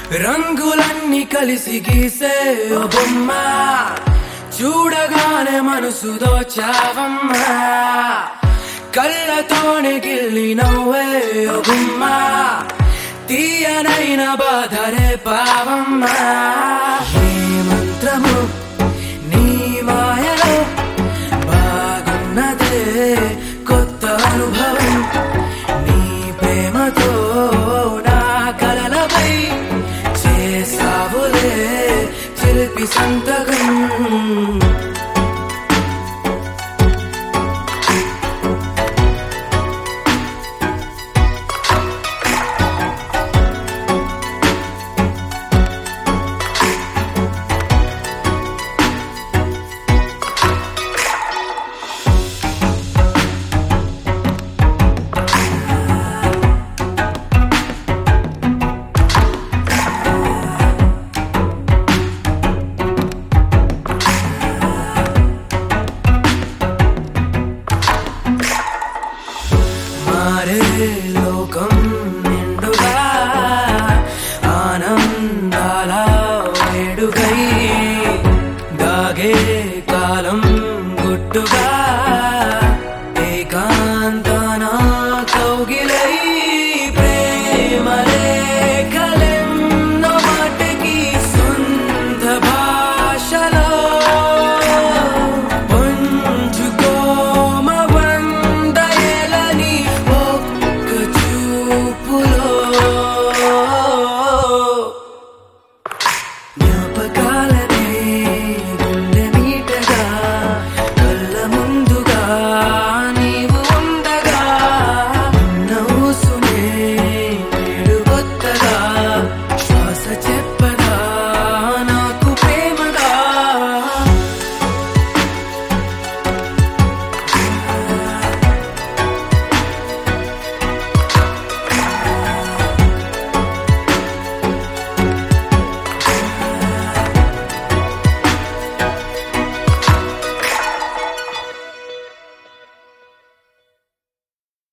రంగులన్నీ కలిసి గీసే ఓ బొమ్మ చూడగానే మనసు దోచావమ్మా కళ్ళతోనే గిల్లి నవ్వే ఓ గుమ్మ తీయనైన బాధరే పావమ్మా ఏ మంత్రము నీ మాయలో బాగున్నదే కొత్త అనుభవం నీ ప్రేమతో నా కలలపై చేసావులే చిలిపి సంతకం